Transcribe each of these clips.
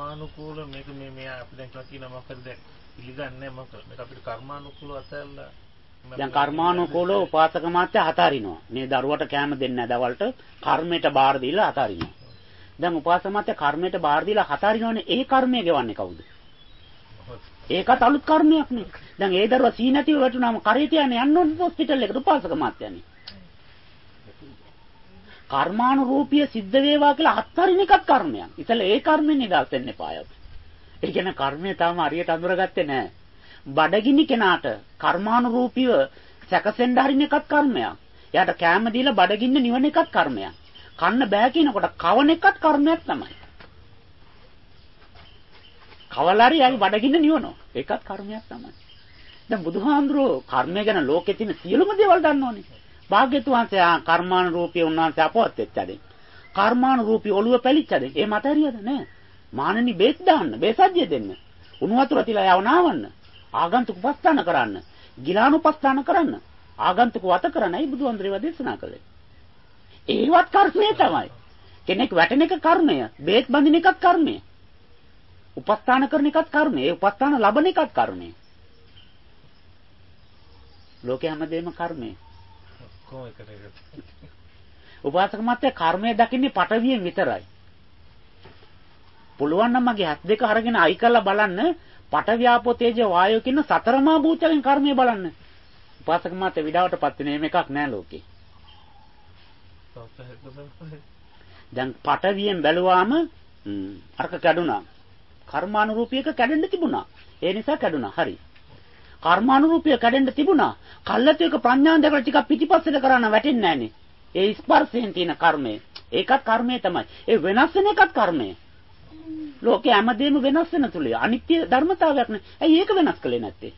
කර්මානුකූල මේක මේ අපි දැන් කියන මොකද දැන් පිළිගන්නේ මොකද මේක අපිට කර්මානුකූලව අතල්ලා දැන් කර්මානුකූලව උපාසක මාත්‍ය හතරිනවා. මේ දරුවට කැම දෙන්නේ නැහැ දවල්ට කර්මයට බාර දීලා හතරිනවා. දැන් උපාසක මාත්‍ය කර්මයට බාර දීලා හතරිනවනේ ඒ කර්මය ගෙවන්නේ කවුද? ඒකත් අලුත් කර්මයක් නේ. දැන් ඒ දරුවා සී නැතිව වැටුනම කරේ තියන්නේ යන්න ඕනේ හොස්පිටල් එකට උපාසක මාත්‍යනේ. කර්මානුරූපීය සිද්ධ වේවා කියලා හතරින එකත් කර්මයක්. ඉතල ඒ කර්මෙන් නිදහස් වෙන්න එපා අපි. ඒ කියන්නේ කර්මය තාම හරියට අඳුරගත්තේ නැහැ. බඩගිනි කෙනාට කර්මානුරූපීව සැකසෙන්න හරින එකත් කර්මයක්. එයාට කැම දීලා බඩගින්න නිවන එකත් කර්මයක්. කන්න බෑ කියනකොට කවන එකත් කර්මයක් තමයි. කවලාරි යයි බඩගින්න නිවනවා. ඒකත් කර්මයක් තමයි. දැන් බුදුහාඳුරෝ කර්මය ගැන ලෝකෙ තියෙන සියලුම දේවල් දන්නෝනේ. භාග්‍යතුන් වහන්සේ කර්මානුරූපී උන්වහන්සේ අපවත් වෙච්චද? කර්මානුරූපී ඔළුව පැලිච්චද? ඒ මත හරියද නෑ. මානනි බේත් දාන්න, බේසජ්‍ය දෙන්න. උණු වතුර තියලා යවනවන්න. ආගන්තුක උපස්ථාන කරන්න. ගිලානුපස්ථාන කරන්න. ආගන්තුක වත කරන්නයි බුදුහාඳුරේව දේශනා කළේ. ඒවත් කර්මය තමයි. කෙනෙක් වැටෙන එක කර්මය, බේත් බඳින එකත් කර්මය. උපස්ථාන කරන එකත් කර්මය. ඒ උපස්ථාන ලබන එකත් කර්මය. ලෝකේ හැමදේම කර්මය. උපාසක මාත්‍ය කර්මය දකින්නේ පටවියෙන් විතරයි. පුළුවන් නම් මගේ හත් දෙක අරගෙන අයි කරලා බලන්න පටවියාපෝ තේජෝ වායෝ කියන සතරමා භූතයෙන් කර්මය බලන්න. උපාසක මාත්‍ය විඩාවටපත් වෙන මේකක් නෑ ලෝකේ. දැන් පටවියෙන් බැලුවාම අරක කැඩුනා. කර්මානුරූපීක කැඩෙන්න තිබුණා. ඒ නිසා කැඩුනා. හරි. කර්මානුරූපීය කැඩෙන්න තිබුණා. කල්ලාතේක ප්‍රඥාන් දැකලා ටිකක් පිටිපස්සට කරන්න වැටෙන්නේ නැහනේ. ඒ ස්පර්ශයෙන් තියෙන කර්මය. ඒකත් කර්මය තමයි. ඒ වෙනස් වෙන එකත් කර්මය. ලෝකේ හැමදේම වෙනස් වෙන තුලිය. අනිත්‍ය ධර්මතාවයක් නේ. ඇයි ඒක වෙනස් කළේ නැත්තේ?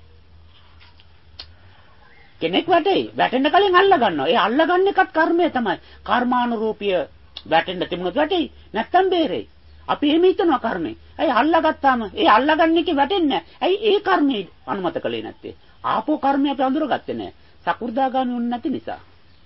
කෙනෙක් වැටෙයි. වැටෙන්න කලින් අල්ල ගන්නවා. ඒ අල්ලගන්න එකත් කර්මය තමයි. කර්මානුරූපීය වැටෙන්න තිබුණොත් වැටෙයි. නැත්තම් බේරෙයි. අපි එහෙම හිතනවා කර්මය. ඇයි අල්ලගත්තාම ඒ අල්ලගන්න එකේ වැටෙන්නේ නැහැ. ඇයි ඒ කර්මය අනුමත කළේ නැත්තේ? ආපෝ කර්මය අපි අඳුරගත්තේ නැහැ. සකු르දාගාමී වුණ නැති නිසා.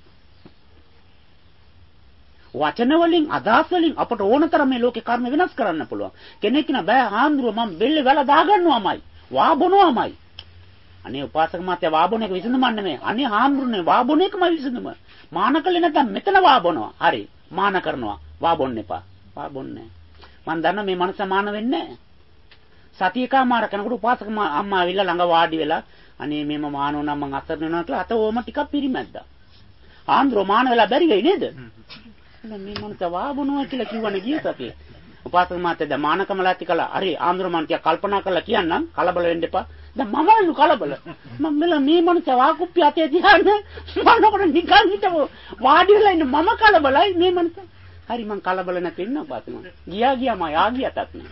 වචන වලින් අදහස් වලින් අපට ඕන තරම් මේ ලෝකේ කර්ම වෙනස් කරන්න පුළුවන්. කෙනෙක් කියන බෑ හාමුදුරුව මම බෙල්ලේ වැල දාගන්නවාමයි. වා බොනවාමයි. අනේ උපාසක මාත්‍ය වා බොන එක විසඳුමක් නෙමෙයි. අනේ හාමුදුරනේ වා බොන එකම විසඳුම. මාන කළේ නැත්නම් මෙතන වා බොනවා. හරි. මාන කරනවා. වා බොන්න එපා. වා බොන්නේ මම දන්නා මේ මනස මාන වෙන්නේ නැහැ. සතියකමාර කරනකොට උපාසක අම්මා ආවිල්ලා ළඟ වාඩි වෙලා අනේ මේම මානෝ නම් මං අසරණ වෙනවා කියලා අත ඕම ටිකක් පිරිමැද්දා. ආන්ද්‍රෝ මාන වෙලා බැරි වෙයි නේද? මේ මනස වාබුනවා කියලා කිව්වනේ ගිය සතියේ. උපාසක මාත්‍යා දැන් මානකමලා තිකලා හරි ආන්ද්‍රෝ මන් ටික කල්පනා කරලා කියන්නම් කලබල වෙන්න එපා. දැන් මමලු කලබල. මම මෙලා මේ මනස වාකුප්පිය අතේ තියාන්න මනකට නිකන් හිටව වාඩි වෙලා ඉන්න මම කලබලයි මේ මනස. හරි මං කලබල නැති වෙන්න උපාසක මාත්‍යා. ගියාම ආගියටත් නෑ.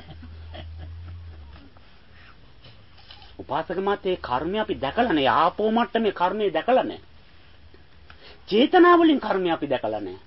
උපාසක මාත්‍යේ කර්මය අපි දැකලා නැහැ. ආපෝ මට්ටමේ කර්මය දැකලා නැහැ. චේතනා වලින් කර්මය අපි දැකලා නැහැ.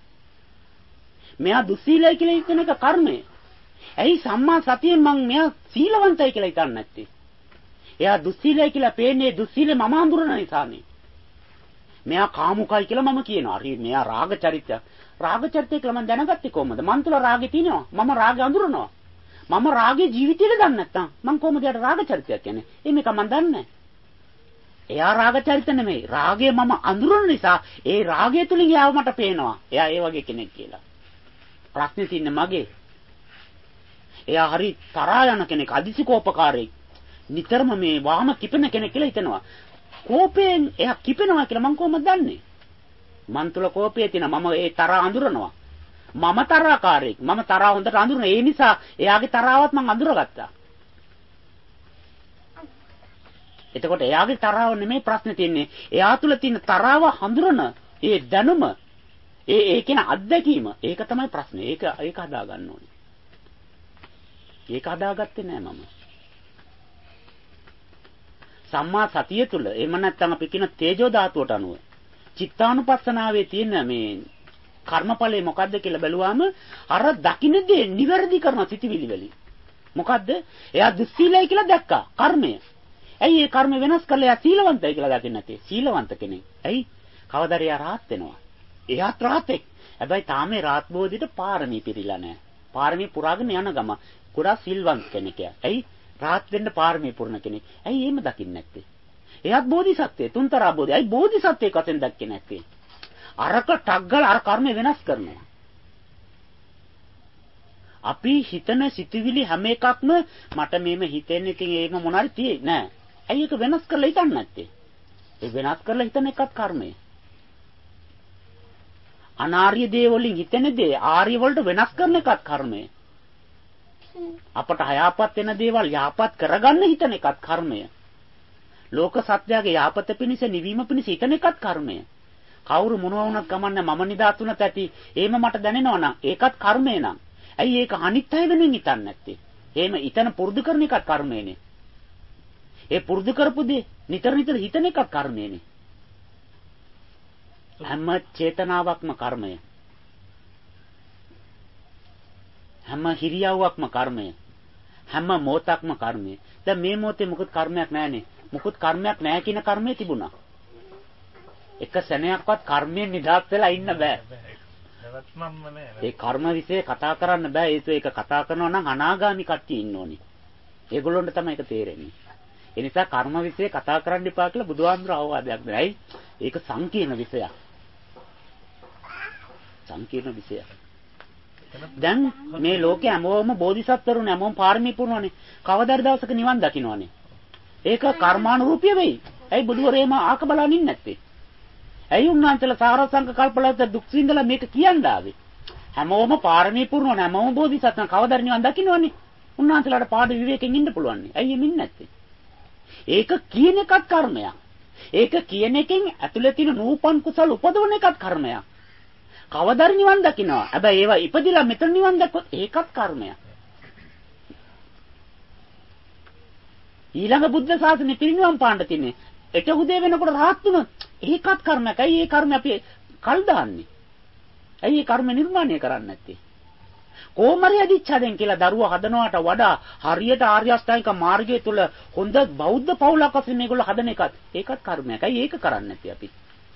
මෙයා දුස්සීලයි කියලා හිතන එක කර්මය. ඇයි සම්මා සතියෙන් මං මෙයා සීලවන්තයි කියලා හිතන්නේ නැත්තේ? එයා දුස්සීලයි කියලා පේන්නේ දුස්සීලේ මම හඳුනන නිසානේ. මෙයා කාමුකයි කියලා මම කියනවා. හරි මෙයා රාග චරිතය. රාග චරිතය කියලා මම දැනගත්තේ කොහමද? මන් තුල රාගෙ තියෙනවා. මම රාගය අඳුරනවා. මම රාගේ ජීවිතේට දන්නේ නැත්තම් මං කොහොමද යට රාග චරිතයක් කියන්නේ? මේක මං දන්නේ නැහැ. එයා රාග චරිත නෙමෙයි. රාගය මම අඳුරන නිසා ඒ රාගය තුලින් යාව මට පේනවා. එයා ඒ වගේ කෙනෙක් කියලා. ප්‍රශ්නේ තින්නේ මගේ. එයා හරි තරහා යන කෙනෙක්, අදිසිකෝපකාරයෙක්. නිතරම මේ වාම කිපෙන කෙනෙක් කියලා හිතනවා. කෝපයෙන් එයා කිපෙනවා කියලා මං කොහොමද දන්නේ? මන් තුල කෝපය තියෙනවා. මම ඒ තරහ අඳුරනවා. මම තරහකාරයෙක්. මම තරහ හොඳට අඳුරන. ඒ නිසා එයාගේ තරහවත් මම අඳුරගත්තා. එතකොට එයාගේ තරහව නෙමෙයි ප්‍රශ්නේ තියෙන්නේ. එයා තුල තියෙන තරහව හඳුරන ඒ දැනුම, ඒ කියන අත්දැකීම, ඒක තමයි ප්‍රශ්නේ. ඒක හදා ගන්න ඕනේ. ඒක හදාගත්තේ නෑ මම. සම්මා සතිය තුල එහෙම නැත්නම් අපි කියන තේජෝ ධාතුවට අනුව චිත්තානුපස්සනාවේ තියෙන මේ කර්මඵලය මොකද්ද කියලා බැලුවාම අර දකින්න දේ නිවැරදි කරන සිටිවිලි වලින්. මොකද්ද? එයා දුස්සීලයි කියලා දැක්කා. කර්මය. ඇයි ඒ කර්ම වෙනස් කරලා එයා සීලවන්තයි කියලා දකින්නේ නැත්තේ? සීලවන්ත කෙනෙක්. ඇයි? කවදාද එයා rahat වෙනවා. එයාත් rahatෙක්. හැබැයි තාම මේ rahat බෝධියට පාරමී පිරීලා නැහැ. පාරමී පුරාගෙන යන ගම ගොඩාක් සිල්වන්ත කෙනෙක්. ඇයි? රාහත් වෙන්න පාරමී පුරන කෙනෙක්. ඇයි එහෙම දකින්නේ නැත්තේ? එයාත් බෝධිසත්වයේ තුන්තරා බෝධි. ඇයි බෝධිසත්වයේ කතෙන් දැක්කේ නැත්තේ? අරක ටග්ගල අර කර්ම වෙනස් කරනවා. අපි හිතන සිතුවිලි හැම එකක්ම මට මේම හිතෙන්නේ ඉතින් ඒම මොනාරි තියෙන්නේ නෑ. ඇයි ඒක වෙනස් කරලා හිතන්නේ නැත්තේ? ඒ වෙනස් කරලා හිතන එකත් කර්මය. අනාර්ය දේ වලින් හිතෙන දේ ආර්ය වලට වෙනස් කරන එකත් කර්මය. අපට හයාපත් වෙන දේවල් යහපත් කරගන්න හිතන එකත් කර්මය. ලෝක සත්‍යයේ යහපත පිණිස නිවීම පිණිස හිතන එකත් කර්මය. කවුරු මොනවා වුණත් කමන්නේ මම නිදාතුණත් ඇති. එහෙම මට දැනෙනවා නම් ඒකත් කර්මය නං. ඇයි ඒක අනිත් අය වෙනුවෙන් හිතන්නේ නැත්තේ? එහෙම හිතන පුරුදු කරන එකත් කර්මයනේ. ඒ පුරුදු කරපු දේ නිතර නිතර හිතන එකත් කර්මයනේ. හැම චේතනාවක්ම කර්මය. හැම හිරියව්වක්ම කර්මය. හැම මොහොතක්ම කර්මය. දැන් මේ මොහොතේ මොකුත් කර්මයක් නැහැනේ. මොකුත් කර්මයක් නැහැ කියන කර්මය තිබුණා. එක සැනයක්වත් කර්මයෙන් නිදහස් වෙලා ඉන්න බෑ. ඒ කර්ම વિશે කතා කරන්න බෑ. ඒක කතා කරනවා නම් අනාගාමි කට්ටිය ඉන්න ඕනේ. ඒගොල්ලොන්ට තමයි ඒක තේරෙන්නේ. ඒ නිසා කර්ම વિશે කතා කරන්න එපා කියලා බුදුහාමුදුරුවෝ අවවාදයක් දෙයි. ඒක සංකීර්ණ විෂයක්. සංකීර්ණ විෂයක්. දැන් මේ ලෝකේ හැමෝම බෝධිසත්වරුන් හැමෝම පාරමී පුරනවනේ. කවදාද දවසක නිවන් දකින්නවනේ. ඒක කර්මානුරූපී වෙයි. ඇයි බුදුවරේම ආක බලන් ඉන්නේ නැත්තේ? ඇයි උන්වහන්සේලා සාරසංක කල්පලත දුක් විඳලා මේක කියන්න ආවේ? හැමෝම පාරමී පුරනවනේ. හැමෝම බෝධිසත්වයන් කවදාද නිවන් දකින්නවනේ? උන්වහන්සේලාට පාඩු විවේකයෙන් ඉන්න පුළුවන්. ඇයි එමින් නැත්තේ? ඒක කියන එකත් කර්මයක්. ඒක කියන එකෙන් ඇතුළේ තියෙන නූපන් කුසල උපදවන එකත් කර්මයක්. කවදාද නිවන් දකින්නවා. හැබැයි ඒවා ඉපදිලා මෙතන නිවන් දැක්කොත් ඒකත් කර්මයක්. ඊළඟ බුද්ධ ශාසනය පිරිනිවන් පාන්න තින්නේ. එක උදේ වෙනකොට රහත් වුණොත් ඒකත් කර්මයක්. ඇයි ඒ කර්ම අපි කල් දාන්නේ? ඇයි ඒ කර්ම නිර්මාණය කරන්නේ නැත්තේ? කොහොමරි අදිච්චාදෙන් කියලා දරුවා හදනවට වඩා හරියට ආර්ය අෂ්ටාංගික මාර්ගය තුල හොඳ බෞද්ධ පවුලක් වශයෙන් මේගොල්ලෝ හදන එකත් ඒකත් කර්මයක්. ඇයි ඒක කරන්නේ නැත්තේ අපි?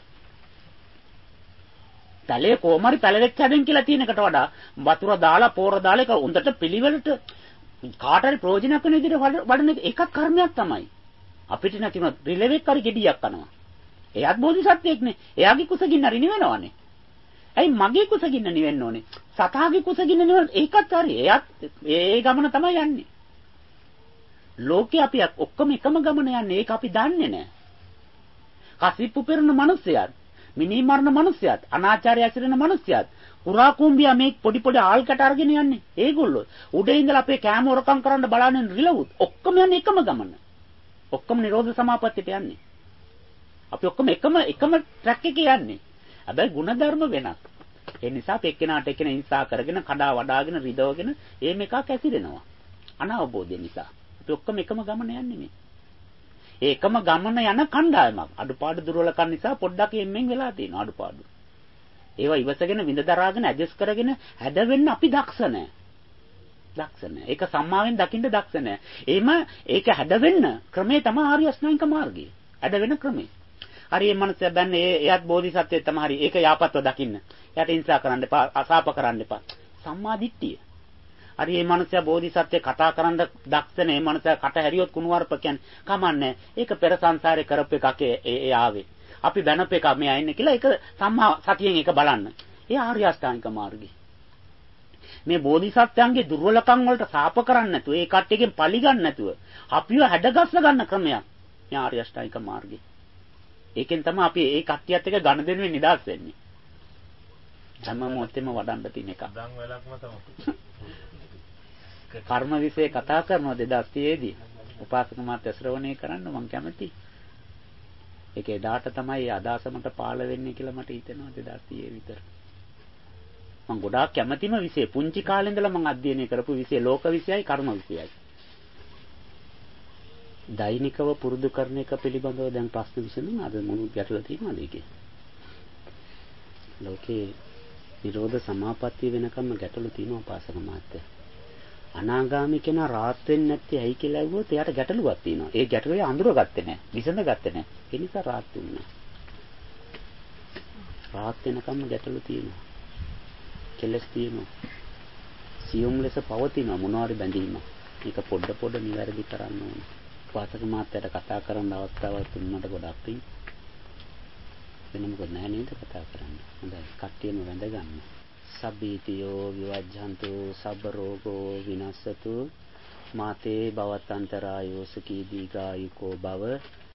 පැලේ කොහොමරි පැලෙච්ච හැදෙන් කියලා තියෙන එකට වඩා වතුර දාලා පෝර දාලා ඒක උන්ට පිළිවෙලට කාට හරි ප්‍රයෝජනයක් වෙන විදිහට වඩන එක ඒකත් කර්මයක් තමයි. අපිට නැතිනම් රිලෙවෙක් හරි ගෙඩියක් කනවා. එයාත් බෝධිසත්වයෙක්නේ. එයාගේ කුසගින්න හරි නිවෙනවනේ. ඇයි මගේ කුසගින්න නිවෙන්න ඕනේ? සතාගේ කුසගින්න නිවෙන්න ඒකත් හරි. එයාත් ඒ ගමන තමයි යන්නේ. ලෝකේ අපි ඔක්කොම එකම ගමන යන්නේ. ඒක අපි දන්නේ නැහැ. කසිප්පු පෙරන මිනිස්සයාත් මිනි මරණ මිනිස්සයාත් අනාචාරය ඇසිරෙන මිනිස්සයාත් කුරා කුඹියා මේ පොඩි පොඩි ආල් කට අරගෙන යන්නේ. ඒගොල්ලෝ උඩේ ඉඳලා අපේ කෑම හොරකම් කරන්න බලන්නේ රිලවුත්. ඔක්කොම යන්නේ එකම ගමන. ඔක්කොම නිරෝධ සමාපත්තියට යන්නේ. අපි ඔක්කොම එකම ට්‍රැක් එකේ යන්නේ. හැබැයි ಗುಣධර්ම වෙනස්. ඒ නිසා අපි එක්කෙනාට එක්කෙනා හිංසා කරගෙන කඩා වඩාගෙන රිදවගෙන එහෙම එකක් ඇසිරෙනවා. අනවබෝධය නිසා. අපි ඔක්කොම එකම ගමන යන්නේ මේ. ඒ එකම ගමන යන කණ්ඩායමක්. අඩුපාඩු දුර්වලකම් නිසා පොඩ්ඩක් එම්මෙන් වෙලා තියෙනවා අඩුපාඩු. ඒවා ඉවසගෙන විඳ දරාගෙන ඇඩ්ජස්ට් කරගෙන හැදෙන්න අපි දක්ෂ නැහැ. දක්ෂ නැහැ. ඒක සම්මාවෙන් දකින්න දක්ෂ නැහැ. එහෙම ඒක හැදෙන්න ක්‍රමේ තමයි ආර්ය අෂ්ටාංගික මාර්ගය. හැදෙන්න ක්‍රමේ. හරි මේ මනුස්සයා බන්නේ එයාත් බෝධිසත්වයෙක් තමයි. හරි ඒක යාපත්ව දකින්න. එයාට හිංසා කරන්න එපා, අසාප කරන්න එපා. සම්මා දිට්ඨිය. හරි මේ මනුස්සයා බෝධිසත්වයේ කතා කරන්න දක්ෂ නේ. මේ මනුස්සයා කට හැරියොත් කුණුවarp කියන්නේ කමන්නේ. ඒක පෙර සංසාරේ කරපු එකක් ඒ ආවේ. අපි බැනප එක මෙයා ඉන්නේ කියලා ඒක සම්මා සතියෙන් ඒක බලන්න. ඒ ආර්ය අෂ්ටාංගික මාර්ගය. මේ බෝධිසත්වයන්ගේ දුර්වලකම් වලට සාප කරන්නේ නැතුව ඒ කට්ටියකින් පලි ගන්න නැතුව අපිව හැඩගස්ස ගන්න ක්‍රමයක්. මේ ආර්ය අෂ්ටාංගික මාර්ගය. ඒකෙන් තමයි අපි ඒ කට්ටියත් එක්ක ගණ දෙනුවේ නිදාස් වෙන්නේ. හැම මොහොතෙම වඩන්න තියෙන එක. දන් වෙලක්ම තමයි. කර්ම વિશે කතා කරනවා 2030 දී. උපාසක මාත්‍ය ශ්‍රවණය කරන්න මම කැමතියි. ඒක එදාට තමයි අදාස මට පාළ වෙන්නේ කියලා මට හිතෙනවා 2030 විතර. මම ගොඩාක් කැමතිම විෂය පුංචි කාලේ ඉඳලා මම අධ්‍යයනය කරපු විෂය ලෝක විෂයයි කර්ම විෂයයි. දෛනිකව පුරුදු කරන එක පිළිබඳව දැන් ප්‍රශ්න විසඳුම් අද මොන ගැටලුව තියෙනවද ඒකේ? ලෝකේ නිරෝධ සමාපත්තිය වෙනකම්ම ගැටලු තියෙනවා පාසක මාත්‍ය. අනාගාමී කෙනා රාත් වෙන්නේ නැත්තේ ඇයි කියලා ඇහුවොත් එයාට ගැටලුවක් තියෙනවා. ඒ ගැටලුවේ අඳුරගත්තේ නැහැ. විසඳගත්තේ නැහැ. ඒ නිසා රාත් වෙන්නේ නැහැ. රාත් වෙනකම්ම ගැටලු තියෙනවා. කෙලස් තියෙනවා. සියුම් ලෙස පවතින මොනවාරි බැඳීමක්. මේක පොඩ නිවැරදි කරන්න ඕනේ. වාසක මාත්‍යට කතා කරන්න අවස්ථාවක් දුන්නට ගොඩක් පිං. වෙන මොකද නැහැ නේද කතා කරන්න. හොඳයි කට්ටියම වැඳ ගන්න. සබ්බීතියෝ විවජ්ජන්තු සබ්බ රෝගෝ විනස්සතු මාතේ භවත්තන්තරායෝ සුඛී දීඝායුකෝ භව